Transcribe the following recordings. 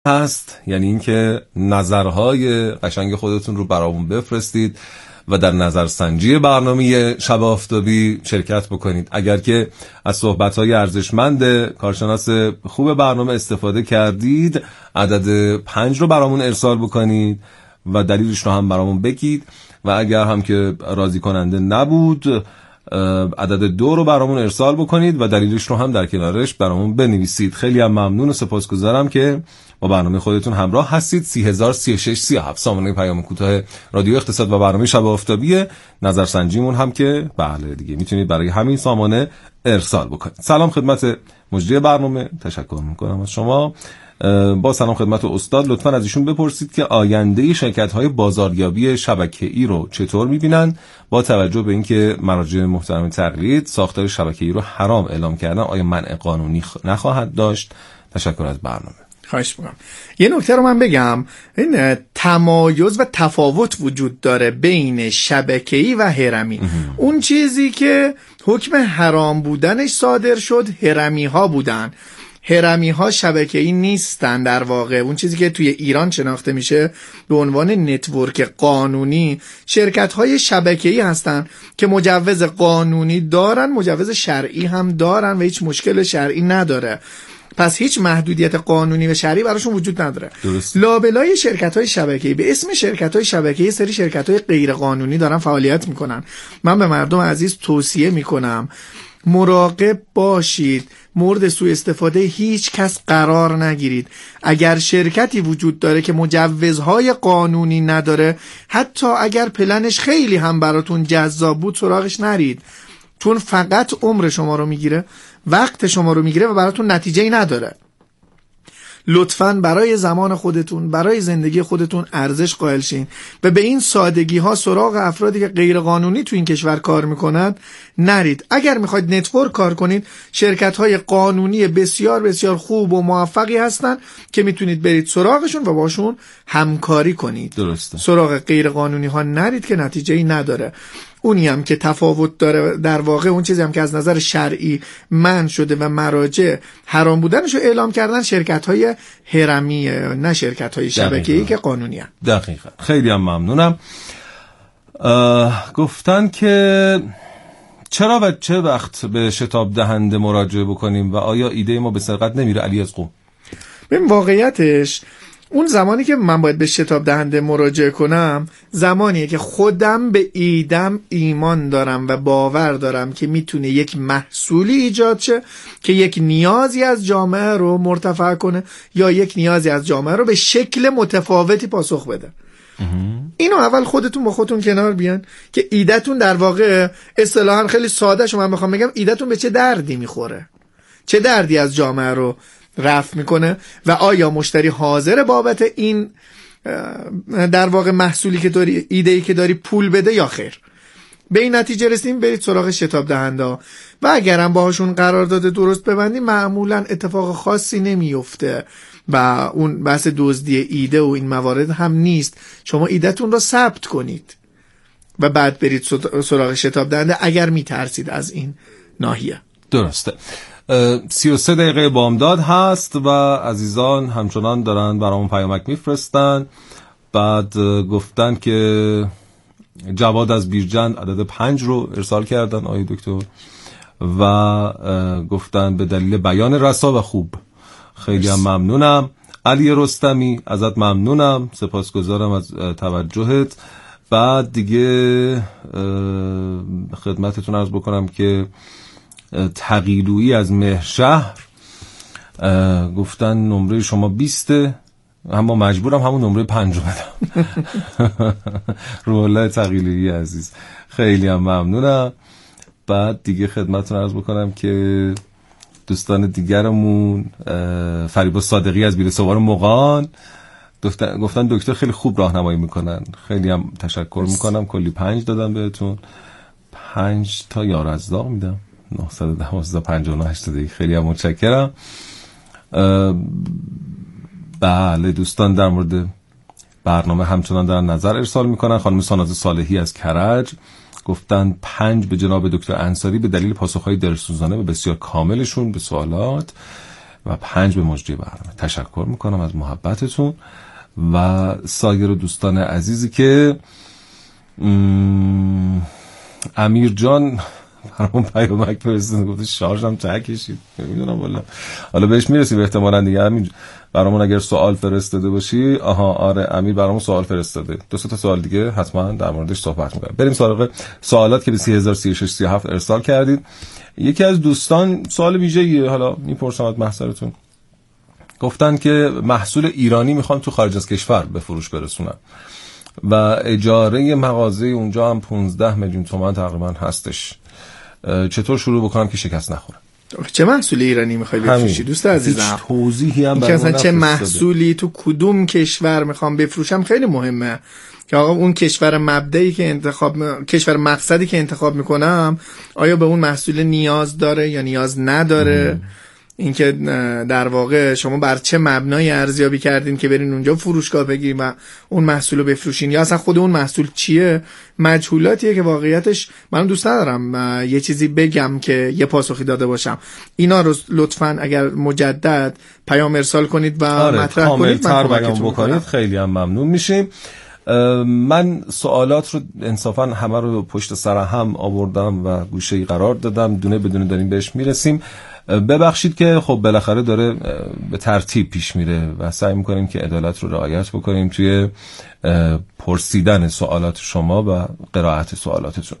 هست، یعنی اینکه نظرهای قشنگ خودتون رو برامون بفرستید و در نظرسنجی برنامه شب آفتابی شرکت بکنید. اگر که از صحبت‌های ارزشمند کارشناس خوب برنامه استفاده کردید، عدد 5 رو برامون ارسال بکنید و دلیلش رو هم برامون بگید، و اگر هم که راضی کننده نبود، عدد 2 رو برامون ارسال بکنید و دلیلش رو هم در کنارش برامون بنویسید. خیلی هم ممنون و سپاسگزارم که با برنامه خودتون همراه هستید. 303637 سامانه پیام کوتاه رادیو اقتصاد و برنامه شب آفتابی. نظرسنجیمون هم که بله دیگه میتونید برای همین سامانه ارسال بکنید. سلام خدمت مجری برنامه، تشکر میکنم از شما. با سلام خدمت استاد، لطفاً از ایشون بپرسید که آینده شرکت‌های بازاریابی شبکه‌ای رو چطور می‌بینن با توجه به اینکه مراجع محترم تقلید ساختار شبکه‌ای رو حرام اعلام کردن، آیا منع قانونی نخواهد داشت؟ تشکر از برنامه. خواهش می‌کنم. یه نکته رو من بگم، این تمایز و تفاوت وجود داره بین شبکه‌ای و هرمی. اون چیزی که حکم حرام بودنش صادر شد هرمی‌ها بودن. هرمی ها شبکه‌ای نیستن. در واقع اون چیزی که توی ایران شناخته میشه به عنوان نتورک قانونی شرکت های شبکه‌ای هستن که مجوز قانونی دارن، مجوز شرعی هم دارن و هیچ مشکل شرعی نداره. پس هیچ محدودیت قانونی و شرعی براشون وجود نداره. لابلای شرکت‌های شبکه‌ای به اسم شرکت‌های شبکه‌ای سری شرکت‌های غیر قانونی دارن فعالیت میکنن. من به مردم عزیز توصیه میکنم مراقب باشید، مورد سوء استفاده هیچ کس قرار نگیرید. اگر شرکتی وجود داره که مجوزهای قانونی نداره، حتی اگر پلنش خیلی هم براتون جذاب بود، سراغش نرید، چون فقط عمر شما رو میگیره، وقت شما رو میگیره و براتون نتیجه‌ای نداره. لطفاً برای زمان خودتون، برای زندگی خودتون ارزش قائل شین و به این سادگی ها سراغ افرادی که غیر قانونی تو این کشور کار میکنند نرید. اگر میخواید نتورک کار کنید، شرکت های قانونی بسیار بسیار خوب و موفقی هستن که میتونید برید سراغشون و باشون همکاری کنید. درسته. سراغ غیر قانونی ها نرید که نتیجه‌ای نداره. اونی هم که تفاوت داره، در واقع اون چیزی هم که از نظر شرعی منع شده و مراجع حرام بودنشو اعلام کردن، شرکت‌های هرمیه، نه شرکت‌های شبکه‌ای که قانونی هستن. دقیقاً. خیلی هم ممنونم. گفتن که چرا و چه وقت به شتاب دهنده مراجعه بکنیم و آیا ایده ما به سرقت نمیره؟ علی از قم. ببین واقعیتش اون زمانی که من باید به شتاب دهنده مراجعه کنم زمانیه که خودم به ایدم ایمان دارم و باور دارم که میتونه یک محصولی ایجاد شه که یک نیازی از جامعه رو مرتفع کنه یا یک نیازی از جامعه رو به شکل متفاوتی پاسخ بده. اینو اول خودتون با خودتون کنار بیان که ایدتون در واقع اصطلاحاً خیلی ساده شو من بخوام بگم ایدتون به چه دردی میخوره، چه دردی از جامعه رو رفع میکنه و آیا مشتری حاضر بابت این در واقع محصولی که داری، ایده‌ای که داری پول بده یا خیر. به این نتیجه رسیدیم برید سراغ شتاب دهنده و اگرم باهاشون قرارداد درست ببندیم معمولا اتفاق خاصی نمیفته و اون بحث دزدی ایده و این موارد هم نیست. شما ایده‌تون رو ثبت کنید و بعد برید سراغ شتاب دهنده اگر میترسید از این ناحیه. درسته. 33 دقیقه بامداد هست و عزیزان همچنان دارن برامون پیامک میفرستن. بعد گفتن که جواد از بیرجند عدد 5 رو ارسال کردن آقای دکتر و گفتن به دلیل بیان رسا و خوب. خیلی هم ممنونم. علی رستمی ازت ممنونم، سپاسگزارم از توجهت. بعد دیگه خدمتتون عرض بکنم که تقیلویی از مهرشهر گفتن نمره شما 20، اما مجبورم همون نمره 5 رو بدم. روله تقیلویی عزیز خیلی هم ممنونم. بعد دیگه خدمتتون عرض بکنم که دوستان دیگرمون فریبا صادقی از بیرسوار مقان گفتن دکتر خیلی خوب راهنمایی میکنن، خیلی هم تشکر میکنم. کلی 5 دادم بهتون، 5 تا یارزداق میدم 912 59 80. خیلی هم متشکرم. بله دوستان در مورد برنامه همچنان دارن نظر ارسال میکنن. خانم ساناز صالحی از کرج گفتن 5 به جناب دکتر انصاری به دلیل پاسخهای دلسوزانه و بسیار کاملشون به سوالات. و 5 به مجری برنامه. تشکر میکنم از محبتتون و سایر دوستان عزیزی که امیر جان برام پیامک فرستاد، گفت شارژم ته کشید. نمیدونم حالا بهش میرسیم احتمالاً دیگه. امیر برامون اگر سوال فرستاده باشی. آره امیر برامون سوال فرستاده، 2 تا سوال دیگه حتما در موردش صحبت می‌کنیم. بریم سراغ سوالات که به 3003637 ارسال کردید. یکی از دوستان سوال ویژه‌ای حالا میپرسم از محضرتون، گفتن که محصول ایرانی میخوام تو خارج از کشور به فروش برسونم و اجاره مغازه اونجا هم 15 میلیون تومان تقریبا هستش، چطور شروع بکنم که شکست نخورم؟ چه محصول ایرانی میخوای بفروشی دوست عزیزم؟ توضیحی هم برام چه محصولی تو کدوم کشور میخوام بفروشم خیلی مهمه که آقا اون کشور مبدئی که کشور مقصدی که انتخاب میکنم آیا به اون محصول نیاز داره یا نیاز نداره. اینکه در واقع شما بر چه مبنای ارزیابی کردین که برین اونجا فروشگاه بگیرین و اون محصول رو بفروشین، یا اصلا خود اون محصول چیه، مجهولاتیه که واقعیتش من دوست ندارم یه چیزی بگم که یه پاسخی داده باشم. اینا رو لطفاً اگر مجدد پیام ارسال کنید و مطرح کنید، من بیان بکنید، خیلی هم ممنون میشیم. من سوالات رو انصافاً همه رو پشت سر هم آوردم و گوشه‌ای قرار دادم، دونه بدونه داریم بهش میرسیم. ببخشید که خب بالاخره داره به ترتیب پیش میره و سعی میکنیم که عدالت رو رعایت بکنیم توی پرسیدن سوالات شما و قرائت سوالاتتون.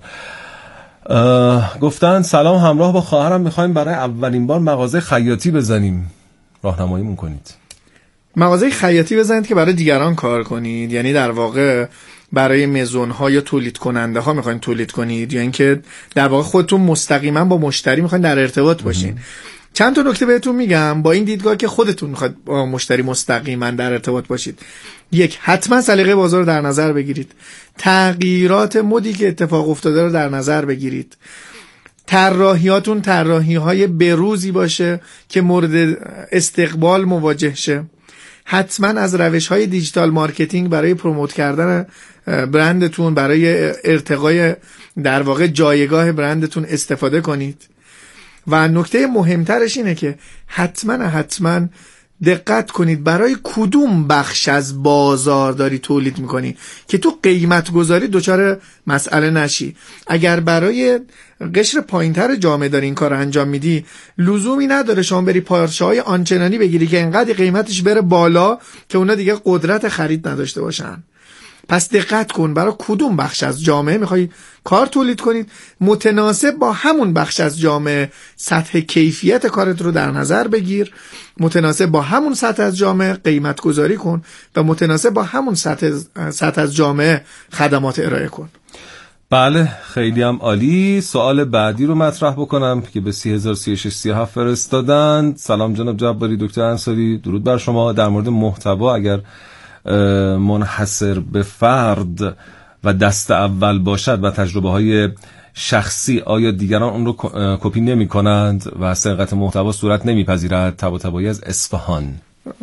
گفتن سلام، همراه با خواهرم میخوایم برای اولین بار مغازه خیاطی بزنیم، راهنماییمون کنید. مغازه خیاطی بزنید که برای دیگران کار کنید، یعنی در واقع برای مزون‌ها یا تولید کننده ها میخواین تولید کنید، یا اینکه در واقع خودتون مستقیما با مشتری میخواین در ارتباط باشین؟ چند تا نکته بهتون میگم با این دیدگاه که خودتون میخواید با مشتری مستقیما در ارتباط باشید. 1. حتما سلیقه بازار رو در نظر بگیرید، تغییرات مدی که اتفاق افتاده رو در نظر بگیرید، طراحیاتون طراحی‌های بروزی باشه که مورد استقبال مواجه شه. حتما از روش‌های دیجیتال مارکتینگ برای پروموت کردن برندتون، برای ارتقای در واقع جایگاه برندتون استفاده کنید. و نکته مهمترش اینه که حتما دقت کنید برای کدوم بخش از بازار داری تولید میکنی که تو قیمت گذاری دچار مسئله نشی. اگر برای قشر پایینتر جامعه داری این کار انجام میدی، لزومی نداره شما بری پارچه‌های آنچنانی بگیری که انقدر قیمتش بره بالا که اونا دیگه قدرت خرید نداشته باشن. پس دقت کن برای کدوم بخش از جامعه میخوای کار تولید کنید، متناسب با همون بخش از جامعه سطح کیفیت کارت رو در نظر بگیر، متناسب با همون سطح از جامعه قیمت گذاری کن و متناسب با همون سطح از جامعه خدمات ارائه کن. بله خیلی هم عالی. سوال بعدی رو مطرح بکنم که به 3003637 فرستادن. سلام جناب جباری، دکتر انصاری، درود بر شما. در مورد محتوا اگر منحصر به فرد و دست اول باشد و تجربه های شخصی، آیا دیگران اون رو کپی نمی کنند و سرقت محتوا صورت نمی پذیرد؟ طباطبایی از اصفهان.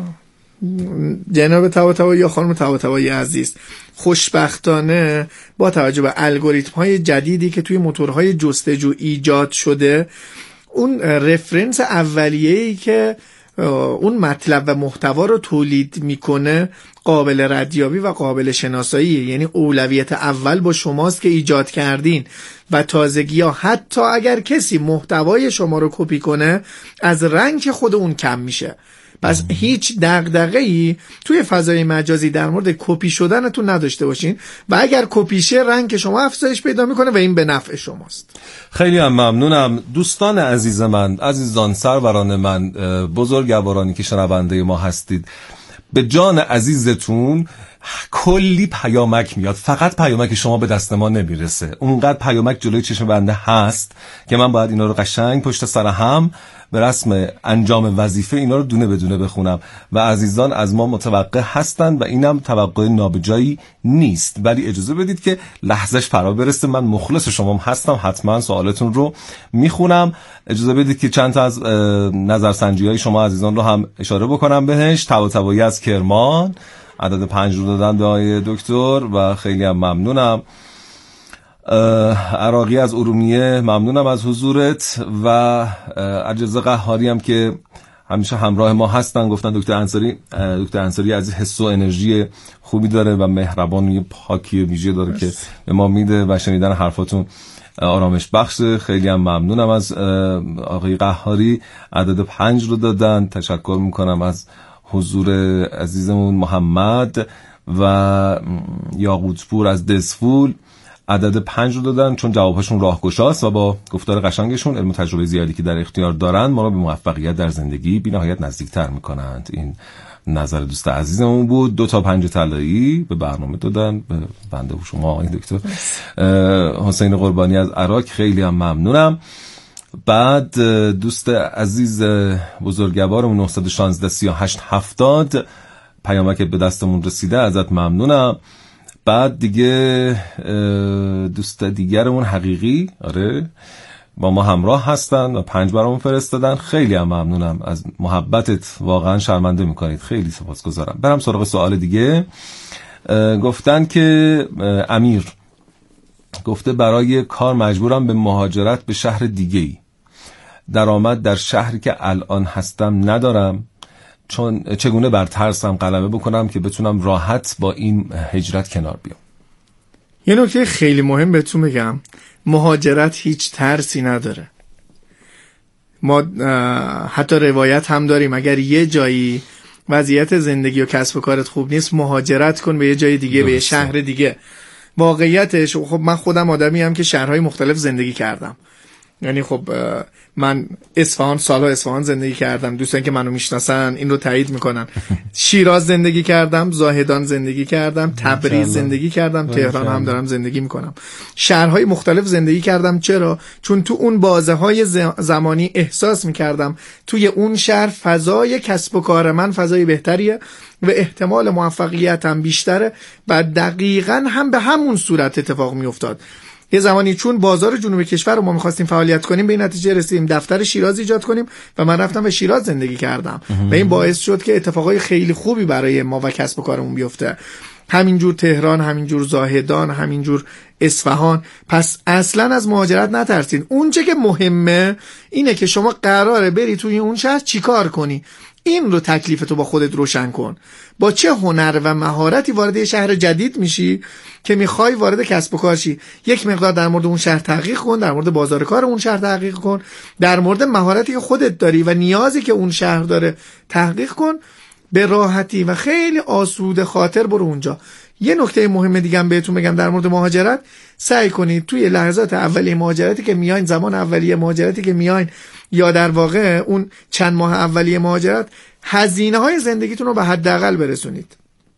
جناب طباطبایی یا خانم طباطبایی عزیز، خوشبختانه با توجه به الگوریتم های جدیدی که توی موتورهای جستجو ایجاد شده، اون رفرنس اولیه‌ای که اون مطلب و محتوا رو تولید میکنه قابل ردیابی و قابل شناساییه. یعنی اولویت اول با شماست که ایجاد کردین و تازگی ها حتی اگر کسی محتوای شما رو کپی کنه از رنگ خود اون کم میشه. پس هیچ دغدغه‌ای توی فضای مجازی در مورد کپی شدنتون نداشته باشین و اگر کپی شه رنگ شما افزایش پیدا میکنه و این به نفع شماست. خیلی هم ممنونم دوستان عزیز من، عزیزان، سروران من، بزرگوارانی که شنونده ما هستید. به جان عزیزتون کلی پیامک میاد، فقط پیامک شما به دست ما نمیرسه. اونقدر پیامک جلوی چشم بنده هست که من باید اینا رو قشنگ پشت سر هم به رسم انجام وظیفه اینا رو دونه بدونه بخونم و عزیزان از ما متوقع هستن و اینم توقع نابجایی نیست، ولی اجازه بدید که لحظهش فرا برسه. من مخلص شما هستم، حتما سوالتون رو میخونم. اجازه بدید که چند تا از نظرسنجی‌های شما عزیزان رو هم اشاره بکنم بهش. طباطبایی از کرمان عدد 5 رو دادن به آقای دکتر و خیلی هم ممنونم. عراقی از ارومیه، ممنونم از حضورت. و عجز قهاری هم که همیشه همراه ما هستن. گفتن دکتر انصاری عزیز حس و انرژی خوبی داره و مهربان و پاکی ویژه داره که به ما میده و شنیدن حرفاتون آرامش بخشه. خیلی هم ممنونم از آقای قهاری، عدد 5 رو دادن. تشکر میکنم از حضور عزیزمون محمد و یاقوتپور از دسفول، عدد 5 رو دادن چون جوابشون راهگشاست و با گفتار قشنگشون، علم و تجربه زیادی که در اختیار دارن، ما رو به موفقیت در زندگی بی نهایت نزدیکتر میکنند. این نظر دوست عزیزمون بود. 2 تا 5 طلایی به برنامه دادن به بنده و شما آقای دکتر. حسین قربانی از عراق، خیلی هم ممنونم. بعد دوست عزیز بزرگوارمون 916 38 70 پیامک به دستمون رسیده، ازت ممنونم. بعد دیگه دوست دیگرمون حقیقی، آره، با ما همراه هستن و 5 برامون فرستادن. خیلی هم ممنونم از محبتت، واقعا شرمنده میکنید، خیلی سپاسگزارم. برم سراغ سوال دیگه. گفتن که امیر گفته برای کار مجبورم به مهاجرت به شهر دیگه‌ای، درآمد در شهری که الان هستم ندارم، چگونه بر ترسم غلبه بکنم که بتونم راحت با این هجرت کنار بیام؟ یه نکته خیلی مهم بهتون بگم، مهاجرت هیچ ترسی نداره. ما حتی روایت هم داریم اگر یه جایی وضعیت زندگی و کسب و کارت خوب نیست، مهاجرت کن به یه جای دیگه، به یه شهر دیگه. واقعیتش خب من خودم آدمی هم که شهرهای مختلف زندگی کردم، یعنی خب من اصفهان، سالها اصفهان زندگی کردم، دوستان که منو میشناسن این رو تایید میکنن. شیراز زندگی کردم، زاهدان زندگی کردم، تبریز زندگی کردم، تهران هم دارم زندگی میکنم. شهرهای مختلف زندگی کردم. چرا؟ چون تو اون بازه‌های زمانی احساس میکردم توی اون شهر فضای کسب و کار من فضای بهتریه و احتمال موفقیتم بیشتره و دقیقاً هم به همون صورت اتفاق میافتاد. یه زمانی چون بازار جنوب کشور رو ما می‌خواستیم فعالیت کنیم، به این نتیجه رسیدیم دفتر شیراز ایجاد کنیم و من رفتم به شیراز زندگی کردم و این باعث شد که اتفاقای خیلی خوبی برای ما و کسب و کارمون بیفته. همینجور تهران، همینجور زاهدان، همینجور اصفهان. پس اصلا از مهاجرت نترسین. اون چه که مهمه اینه که شما قراره بری توی اون شهر چیکار کنی. این رو تکلیفتو با خودت روشن کن. با چه هنر و مهارتی وارد یه شهر جدید میشی که میخوای وارد کسب و کار شی. یک مقدار در مورد اون شهر تحقیق کن، در مورد بازار کار اون شهر تحقیق کن، در مورد مهارتی که خودت داری و نیازی که اون شهر داره تحقیق کن. به راحتی و خیلی آسوده خاطر برو اونجا. یه نکته مهم دیگه هم بهتون بگم در مورد مهاجرت، سعی کنید توی لحظات اولیه مهاجرتی که میاین، زمان اولیه مهاجرتی که میاین، یا در واقع اون چند ماه اولیه مهاجرت، هزینه‌های زندگیتون رو به حداقل برسونید.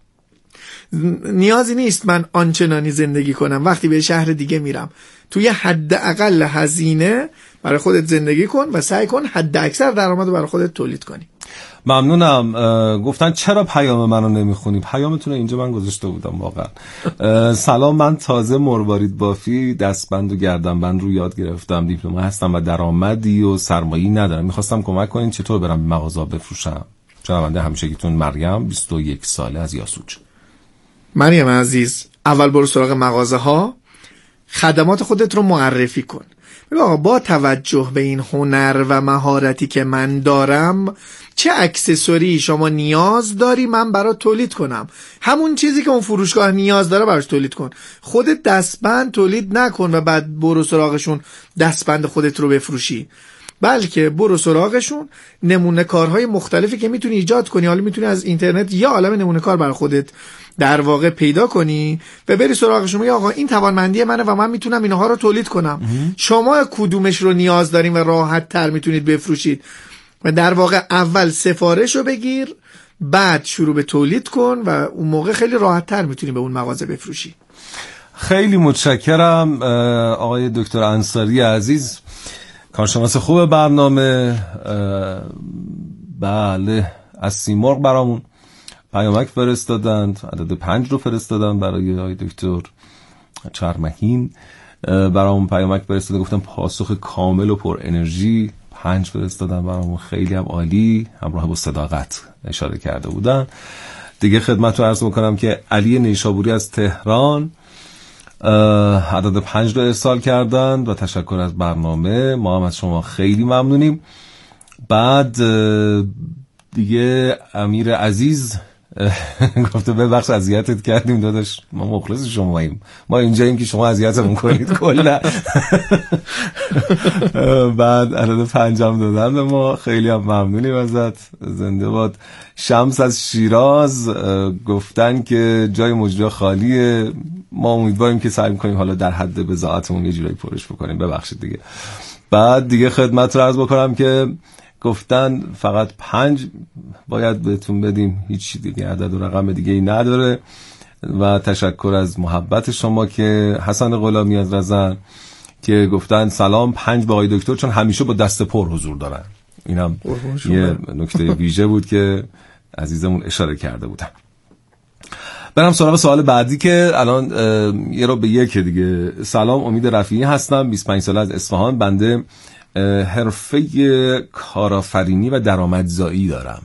نیازی نیست من آنچنانی زندگی کنم، وقتی به شهر دیگه میرم توی حداقل هزینه برای خودت زندگی کن و سعی کن حد اکثر درآمد رو برای خودت تولید کنی. ممنونم. گفتن چرا پیام منو نمیخونی؟ پیامتون اینجا من گذاشته بودم واقعا. سلام، من تازه مروارید بافی، دستبند و گردنبند رو یاد گرفتم، دیپلم هستم و درآمدی و سرمایه‌ای ندارم. میخواستم کمک کنین چطور برم به مغازه بفروشم. شنونده همیشگیتون مریم، 21 ساله، از یاسوج. مریم عزیز، اول برو سراغ مغازه ها، خدمات خودت رو معرفی کن. آقا با توجه به این هنر و مهارتی که من دارم، چه اکسسوری شما نیاز داری من برات تولید کنم. همون چیزی که اون فروشگاه نیاز داره براش تولید کن. خودت دستبند تولید نکن و بعد برو سراغشون دستبند خودت رو بفروشی، بلکه برو سراغشون نمونه کارهای مختلفی که میتونی ایجاد کنی. حالا میتونی از اینترنت یا عالم نمونه کار برای خودت در واقع پیدا کنی و بری سراغشون. یا آقا این توانمندی منه و من میتونم اینها رو تولید کنم، شما کدومش رو نیاز دارین و راحت تر میتونید بفروشید. و در واقع اول سفارش رو بگیر، بعد شروع به تولید کن و اون موقع خیلی راحت تر میتونی به اون مغازه بفروشی. خیلی متشکرم آقای دکتر انصاری عزیز، کارشناس خوب برنامه. بله، از سیمرغ برامون پیامک فرستادند، عدد 5 رو فرستادن برای آقای دکتر چرمهین. برامون پیامک فرستادن، گفتم پاسخ کامل و پر انرژی. 5 فرستادن برامون، خیلی هم عالی، همراه با صداقت اشاره کرده بودن. دیگه خدمت رو عرض میکنم که علی نیشابوری از تهران عدد 5 رو ارسال کردن و تشکر از برنامه. ما هم از شما خیلی ممنونیم. بعد دیگه امیر عزیز گفته ببخش اذیتت کردیم داداش، ما مخلص شماییم، ما اینجاییم که شما اذیتمون کنید کلا. بعد عدد 5 دادن به ما، خیلی هم ممنونیم ازت، زنده باد. شمس از شیراز گفتن که جای مجرا خالیه، ما امیدواریم که سعی کنیم حالا در حد بضاعتمون یه جورایی پرش بکنیم، ببخشید دیگه. بعد دیگه خدمت رو عرض بکنم که گفتن فقط 5 باید بهتون بدیم، هیچ دیگه عدد و رقم دیگه ای نداره. و تشکر از محبت شما که حسن غلامی از رزن که گفتن سلام 5 به آقای دکتر، چون همیشه با دست پر حضور دارن. اینم یه نکته ویژه بود که عزیزمون اشاره کرده بودن. برم سراغ سوال بعدی که الان یه رو به یک دیگه. سلام، امید رفیعی هستم، 25 ساله از اصفهان. بنده حرفه کارآفرینی و درآمدزایی دارم.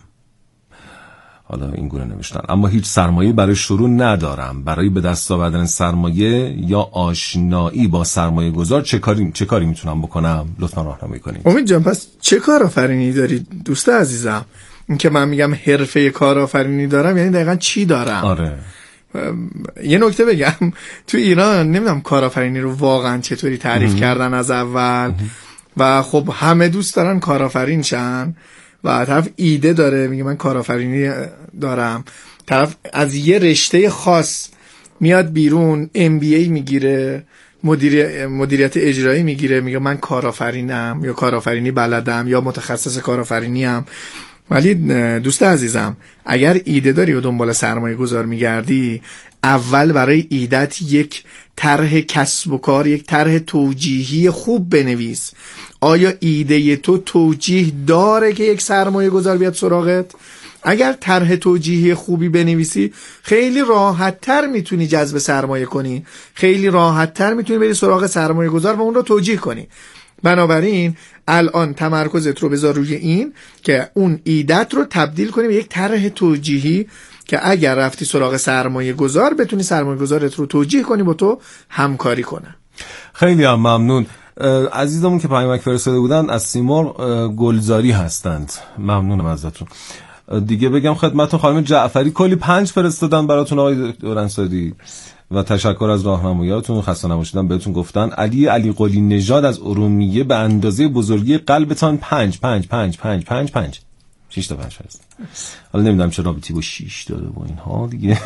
حالا این گونه نوشتن، اما هیچ سرمایه برای شروع ندارم. برای به دست آوردن سرمایه یا آشنایی با سرمایه گذار چه کاری میتونم بکنم؟ لطفا راهنمایی کنید. امید جان، پس چه کارآفرینی داری دوست عزیزم؟ این که من میگم حرفه کارآفرینی دارم یعنی دقیقاً چی دارم؟ آره. یه نکته بگم، تو ایران نمیدونم کارآفرینی رو واقعا چطوری تعریف کردن از اول و خب همه دوست دارن کارآفرین شن و طرف ایده داره میگه من کارآفرینی دارم، طرف از یه رشته خاص میاد بیرون MBA میگیره، مدیریت اجرایی میگیره، میگه من کارآفرینم یا کارآفرینی بلدم یا متخصص کارآفرینی ام. ولی دوست عزیزم، اگر ایده داری و دنبال سرمایه گذار میگردی، اول برای ایدت یک طرح کسب و کار، یک طرح توجیهی خوب بنویس. آیا ایده تو توجیه داره که یک سرمایه گذار بیاد سراغت؟ اگر طرح توجیهی خوبی بنویسی، خیلی راحت تر میتونی جذب سرمایه کنی، خیلی راحت تر میتونی بری سراغ سرمایه گذار و اون رو توجیه کنی. بنابراین الان تمرکزت رو بذار روی این که اون ایدت رو تبدیل کنی به یک طرح توجیهی که اگر رفتی سراغ سرمایه گذار بتونی سرمایه گذارت رو توجیه کنی با تو همکاری کنه. خیلی هم ممنون. عزیزمون که پیامک فرستاده بودن از سیمور گلزاری هستند، ممنونم ازتون. دیگه بگم خدمتتون خانم جعفری کلی 5 فرستادن براتون آقای دورانسادی و تشکر از راهنماییاتون. خسته نباشیدن بهتون گفتن. علی قلی نژاد از ارومیه به اندازه بزرگی قلبتان 5 6 تا 5 هست. حالا نمیدونم چه رابطی با 6 داره با اینها دیگه.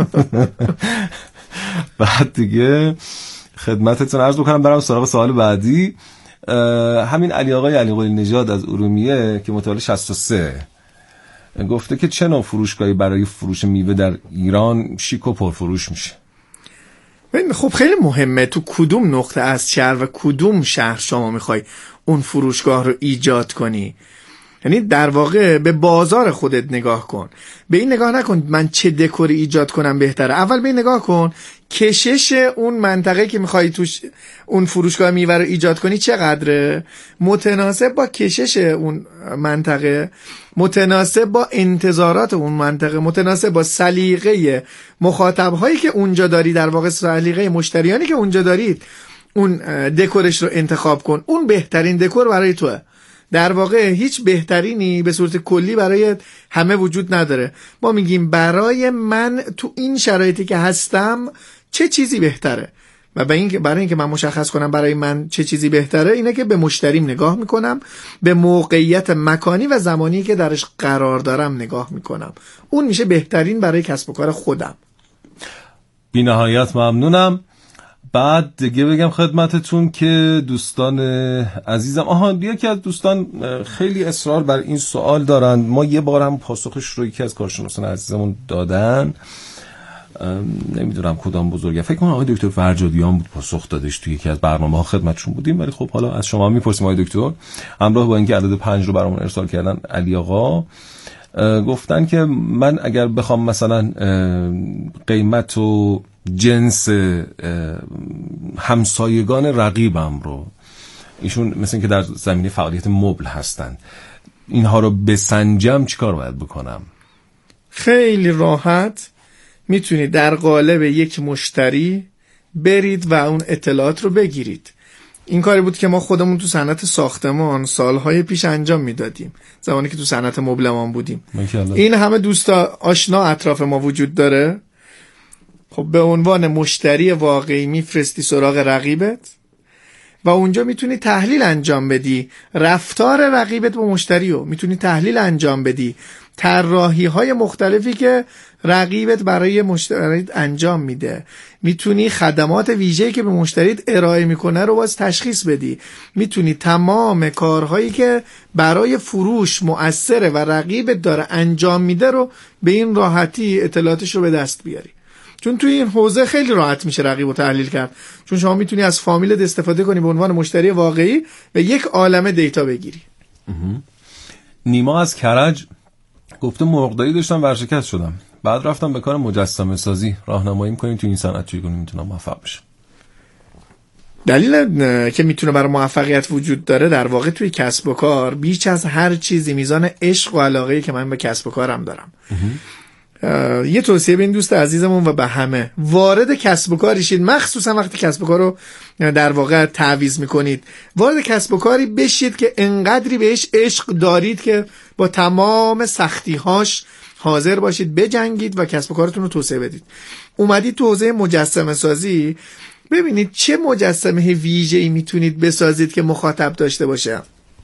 بعد دیگه خدمتتون عرض بکنم برام سراغ سوال بعدی. همین علی قلی نژاد از ارومیه که متولد 63 گفته که چه نوع فروشگاهی برای فروش میوه در ایران شیک و پرفروش میشه؟ خب خیلی مهمه تو کدوم نقطه از شهر و کدوم شهر شما میخوای اون فروشگاه رو ایجاد کنی. یعنی در واقع به بازار خودت نگاه کن، به این نگاه نکن من چه دکوری ایجاد کنم بهتره. اول به این نگاه کن کشش اون منطقه که میخوای توش اون فروشگاه میوه رو ایجاد کنی چقدره، متناسب با کشش اون منطقه، متناسب با انتظارات اون منطقه، متناسب با سلیقه مخاطب‌هایی که اونجا داری، در واقع سلیقه مشتریانی که اونجا دارید، اون دکورش رو انتخاب کن. اون بهترین دکور برای توه. در واقع هیچ بهترینی به صورت کلی برای همه وجود نداره. ما میگیم برای من تو این شرایطی که هستم چه چیزی بهتره و برای اینکه من مشخص کنم برای من چه چیزی بهتره، اینه که به مشتریم نگاه میکنم، به موقعیت مکانی و زمانی که درش قرار دارم نگاه میکنم. اون میشه بهترین برای کسب و کار خودم. بی نهایت ممنونم. بعد دیگه بگم خدمتتون که دوستان عزیزم، یکی از دوستان خیلی اصرار بر این سوال دارن، ما یه بار هم پاسخش رو یکی از کارشناسان عزیزمون دادن، نمیدونم کدام بزرگه، فکر کنم آقای دکتر فرجادیان بود پاسخ دادش توی یکی از برنامه‌ها خدمتشون بودیم، ولی خب حالا از شما میپرسیم آقای دکتر. همراه با اینکه عدد 5 رو برامون ارسال کردن، علی آقا گفتن که من اگر بخوام مثلا قیمت و جنس همسایگان رقیبم رو، ایشون مثل که در زمینه فعالیت مبل هستن، اینها رو بسنجم چیکار باید بکنم؟ خیلی راحت میتونید در قالب یک مشتری برید و اون اطلاعات رو بگیرید. این کاری بود که ما خودمون تو صنعت ساختمان سالهای پیش انجام میدادیم، زمانی که تو صنعت مبلمان بودیم. این همه دوستا آشنا اطراف ما وجود داره. خب به عنوان مشتری واقعی میفرستی سراغ رقیبت و اونجا میتونی تحلیل انجام بدی، رفتار رقیبت با مشتری رو میتونی تحلیل انجام بدی، طراحی های مختلفی که رقیبت برای مشتریت انجام میده، میتونی خدمات ویژه‌ای که به مشتریت ارائه میکنه رو باز تشخیص بدی، میتونی تمام کارهایی که برای فروش مؤثره و رقیبت داره انجام میده رو به این راحتی اطلاعاتش رو به دست بیاری. چون توی این حوزه خیلی راحت میشه رقیب رو تحلیل کرد، چون شما میتونی از فامیلت استفاده کنی به عنوان مشتری واقعی و یک عالمه دیتا بگیری. نیما از کرج گفته مرغداری داشتم ورشکست شدم، بعد رفتم به کار مجسمه سازی، راهنمایی می‌کنیم تو این صنعت چگونه میتونم موفق بشم؟ دلیل که میتونه برای موفقیت وجود داره در واقع توی کسب و کار بیش از هر چیزی میزان عشق و علاقه‌ای که من به کسب و کارم دارم. یه توصیه به این دوست عزیزمون و به همه، وارد کسب و کاری شید، مخصوصا وقتی کسب و کار رو در واقع تعویض میکنید، وارد کسب و کاری بشید که انقدری بهش عشق دارید که با تمام سختی‌هاش حاضر باشید بجنگید و کسب و کارتون رو توسعه بدید. اومدید تو حوزه مجسمه سازی، ببینید چه مجسمه ویژه‌ای میتونید بسازید که مخاطب داشته باشه.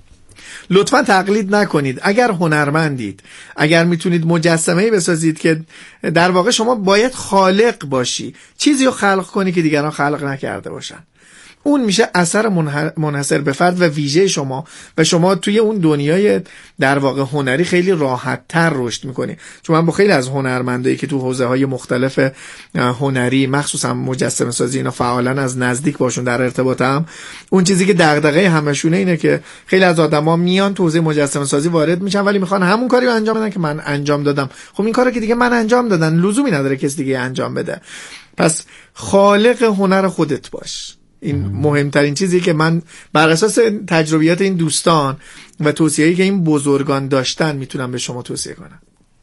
لطفا تقلید نکنید. اگر هنرمندید، اگر میتونید مجسمه‌ای بسازید که در واقع شما باید خالق باشی، چیزی رو خلق کنی که دیگران خلق نکرده باشن، اون میشه اثر منحصر به فرد و ویژه شما و شما توی اون دنیای در واقع هنری خیلی راحت تر رشد میکنی. چون من با خیلی از هنرمندایی که تو حوزه های مختلف هنری مخصوصا مجسمه سازی اینا فعالا از نزدیک باشون در ارتباطم، اون چیزی که دغدغه همشونه اینه که خیلی از آدما میان تو حوزه مجسمه سازی وارد میشن ولی میخوان همون کاری رو انجام بدن که من انجام دادم. خب این کارو که دیگه من انجام دادم لزومی نداره کسی دیگه انجام بده. پس خالق هنر خودت باش. این مهمترین چیزی که من بر اساس تجربیات این دوستان و توصیه‌ای که این بزرگان داشتن میتونم به شما توصیه کنم.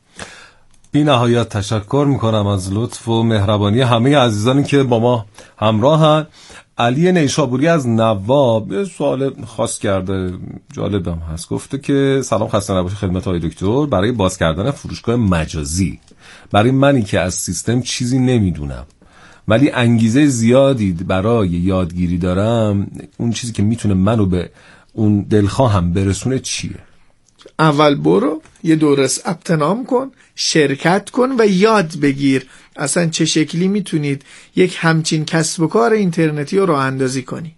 بی نهایت تشکر میکنم از لطف و مهربانی همه عزیزانی که با ما همراهن. علی نیشابوری از نواب یه سوال خاص کرده، جالبم هست. گفته که سلام، خسته نباشید خدمت آقای دکتر. برای باز کردن فروشگاه مجازی برای منی که از سیستم چیزی نمیدونم ولی انگیزه زیادی برای یادگیری دارم، اون چیزی که میتونه منو به اون دلخواهم برسونه چیه؟ اول برو یه دوره ثبت نام کن، شرکت کن و یاد بگیر اصلا چه شکلی میتونید یک همچین کسب و کار اینترنتی رو راه اندازی کنی.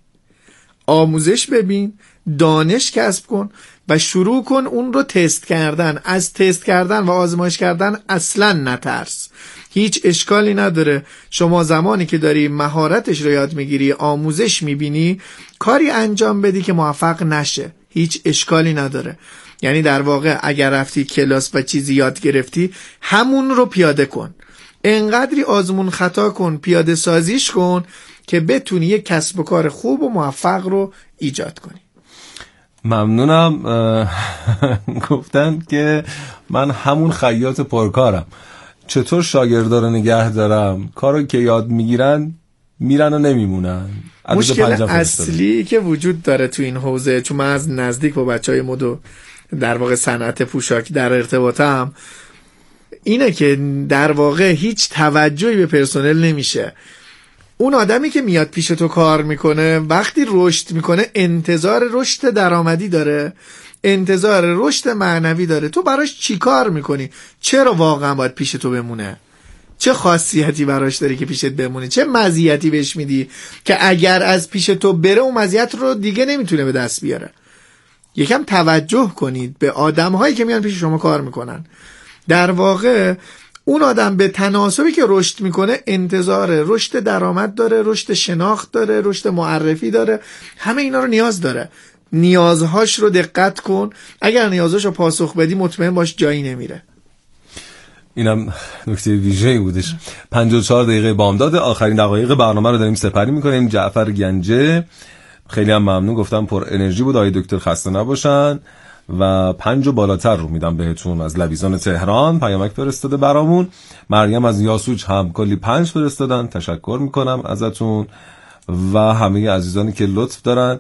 آموزش ببین، دانش کسب کن و شروع کن اون رو تست کردن. از تست کردن و آزمایش کردن اصلا نترس، هیچ اشکالی نداره. شما زمانی که داری مهارتش رو یاد میگیری، آموزش میبینی، کاری انجام بدی که موفق نشه، هیچ اشکالی نداره. یعنی در واقع اگر رفتی کلاس و چیزی یاد گرفتی، همون رو پیاده کن، انقدری آزمون خطا کن، پیاده سازیش کن که بتونی یک کسب و کار خوب و موفق رو ایجاد کنی. ممنونم. گفتن که من همون خیاط پرکارم، چطور شاگردا رو نگه دارم؟ کارو که یاد میگیرن میرن و نمیمونن. مشکل اصلی که وجود داره تو این حوزه، چون من از نزدیک با بچهای مدو در واقع صنعت پوشاکی در ارتباطم، اینه که در واقع هیچ توجهی به پرسنل نمیشه. اون آدمی که میاد پیش تو کار میکنه وقتی رشد میکنه انتظار رشد درآمدی داره، انتظار رشد معنوی داره. تو براش چی کار میکنی؟ چرا واقعا باید پیش تو بمونه؟ چه خاصیتی براش داری که پیشت بمونه؟ چه مزیتی بهش میدی که اگر از پیش تو بره اون مزیت رو دیگه نمیتونه به دست بیاره؟ یکم توجه کنید به آدم‌هایی که میان پیش شما کار میکنن. در واقع اون آدم به تناسبی که رشد میکنه انتظار رشد درآمد داره، رشد شناخت داره، رشد معرفی داره، همه اینا رو نیاز داره. نیازهاش رو دقت کن، اگر نیازهاش رو پاسخ بدی مطمئن باش جایی نمیره. اینم نکته ویژه‌ای بودش. 54 دقیقه بامداد، آخرین دقایق برنامه رو داریم سپری میکنیم. جعفر گنجه خیلی هم ممنون، گفتم پر انرژی بود آقای دکتر، خسته نباشن و 5 و بالاتر رو میدم بهتون. از لویزان تهران پیامک فرستاده برامون. مریم از یاسوج هم کلی 5 فرستادن، تشکر میکنم ازتون. و همه عزیزانی که لطف دارن.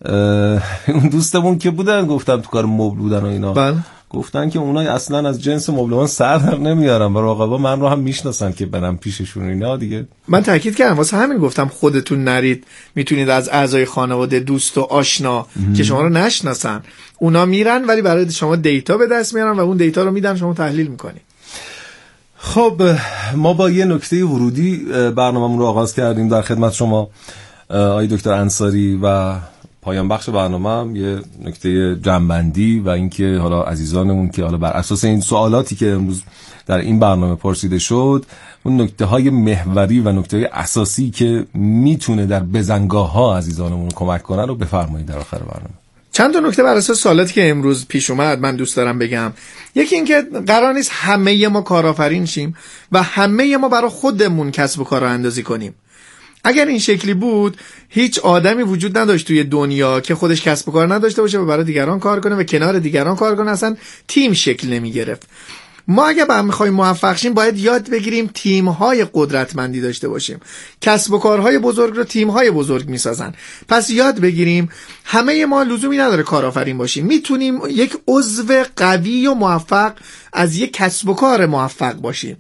اون دوستمون که بودن گفتم تو کار مبل بودن و اینا، بله. گفتن که اونای اصلا از جنس مبلمان سر در نمیارن و رقبا من رو هم میشناسن که برم پیششون اینا دیگه. من تاکید کردم واسه همین گفتم خودتون نرید، میتونید از اعضای خانواده، دوست و آشنا که شما رو نشناسن اونا میرن ولی برای شما دیتا به دست میارن و اون دیتا رو میدن شما تحلیل میکنید. خب ما با یه نکته ورودی برنامه‌مون رو آغاز کردیم در خدمت شما آقای دکتر انصاری و پایان بخش برنامه هم یه نکته جنبندی و اینکه حالا عزیزانمون که حالا بر اساس این سوالاتی که امروز در این برنامه پرسیده شد اون نکته های محوری و نکته های اساسی که میتونه در بزنگاه ها عزیزانمون کمک کنن رو بفرمایید در آخر برنامه. چند تا نکته بر اساس سوالاتی که امروز پیش اومد من دوست دارم بگم. یکی اینکه قرار نیست همه ما کارآفرین شیم و همه ما برای خودمون کسب و کار راه اندازی کنیم. اگر این شکلی بود هیچ آدمی وجود نداشت توی دنیا که خودش کسب و کار نداشته باشه و برای دیگران کار کنه و کنار دیگران کار کنه، اصلا تیم شکل نمی گرفت. ما اگه با هم می‌خوایم موفق شیم باید یاد بگیریم تیم‌های قدرتمندی داشته باشیم. کسب و کارهای بزرگ رو تیم‌های بزرگ می‌سازن. پس یاد بگیریم همه ما لزومی نداره کارآفرین باشیم. میتونیم یک عضو قوی و موفق از یک کسب و کار موفق باشیم.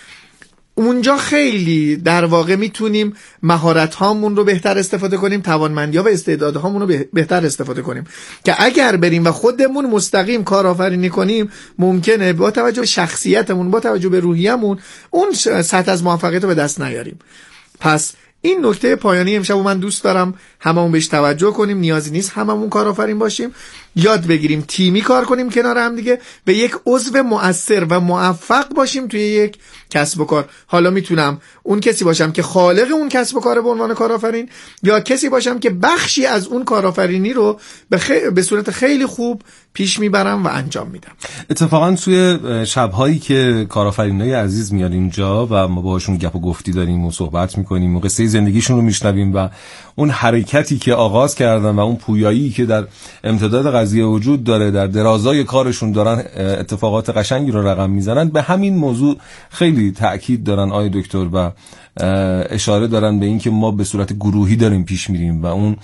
اونجا خیلی در واقع میتونیم مهارت هامون رو بهتر استفاده کنیم، توانمندی ها و استعداد هامون رو بهتر استفاده کنیم که اگر بریم و خودمون مستقیم کارآفرینی کنیم ممکنه با توجه به شخصیتمون، با توجه به روحیه‌مون اون سطح از موفقیت رو به دست نیاریم. پس این نکته پایانی امشب من دوست دارم هممون بهش توجه کنیم. نیازی نیست هممون کارآفرین باشیم، یاد بگیریم تیمی کار کنیم کنار هم دیگه، به یک عضو مؤثر و موفق باشیم توی یک کسب و کار. حالا میتونم اون کسی باشم که خالق اون کسب و کار به عنوان کارآفرین یا کسی باشم که بخشی از اون کارآفرینی رو به صورت خیلی خوب پیش میبرم و انجام میدم. اتفاقا توی شب‌هایی که کارآفرینای عزیز میاد اینجا و ما باهاشون گپ و گفتی داریم و صحبت میکنیم و قصه زندگیشون رو میشنویم و اون حرکتی که آغاز کردن و اون پویایی که در امتداد قضیه وجود داره، در درازای کارشون دارن اتفاقات قشنگی رو رقم میزنن، به همین موضوع خیلی تأکید دارن آقای دکتر و اشاره دارن به این که ما به صورت گروهی داریم پیش میریم و اون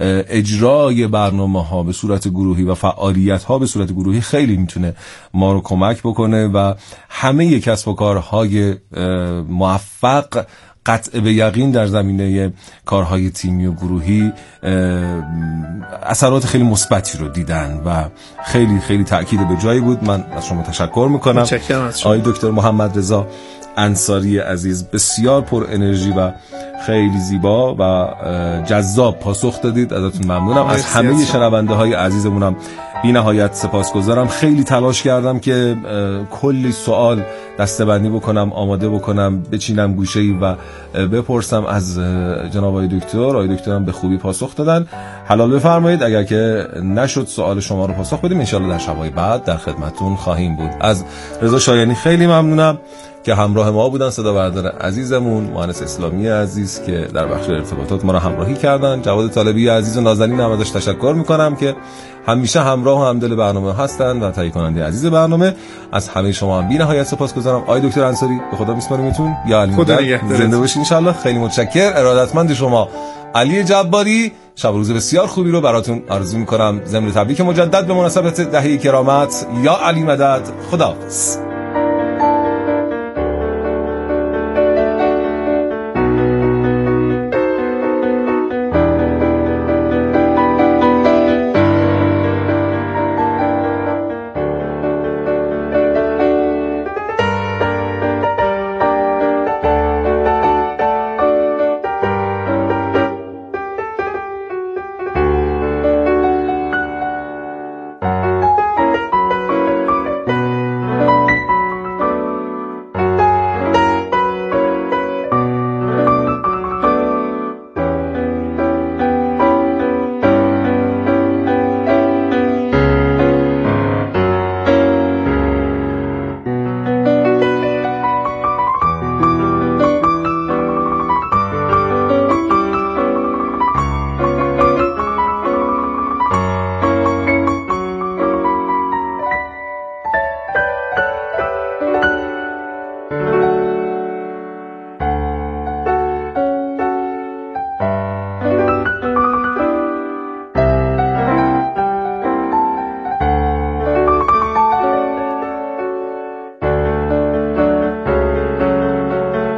اجرای برنامه ها به صورت گروهی و فعالیت ها به صورت گروهی خیلی میتونه ما رو کمک بکنه و همه کسب و کارهای موفق قطع به یقین در زمینه کارهای تیمی و گروهی اثرات خیلی مثبتی رو دیدن و خیلی خیلی تأکید به جایی بود. من از شما تشکر میکنم آقای دکتر محمد رضا انصاری عزیز، بسیار پر انرژی و خیلی زیبا و جذاب پاسخ دادید، ازتون ممنونم. از همه شنونده های عزیزمونم بی نهایت سپاسگزارم. خیلی تلاش کردم که کلی سوال دسته‌بندی بکنم، آماده بکنم، بچینم گوشه‌ای و بپرسم از جناب آقای دکتر. آقای دکترم به خوبی پاسخ دادن. حلال بفرمایید اگر که نشد سوال شما رو پاسخ بدیم ان در شب‌های بعد در خدمتتون خواهیم بود. از رضا شایانی خیلی ممنونم که همراه ما بودن، صدا بردار عزیزمون، مهندس اسلامی عزیز که در بخش ارتباطات ما را همراهی کردن، جواد طالبی عزیز و نازنین هم ازش تشکر میکنم که همیشه همراه و همدل برنامه هستن و تهیه کننده عزیز برنامه. از همه شما هم بی نهایت سپاسگزارم. آقای دکتر انصاری به خدا میسپاریمتون. یا علی زنده باشین ان شاء الله. خیلی متشکر. ارادتمند شما علی جباری. شب و روز بسیار خوبی رو براتون آرزو میکنم. ضمن تبریک مجدد به مناسبت دهه کرامت. یا علی مدد. خداحافظ.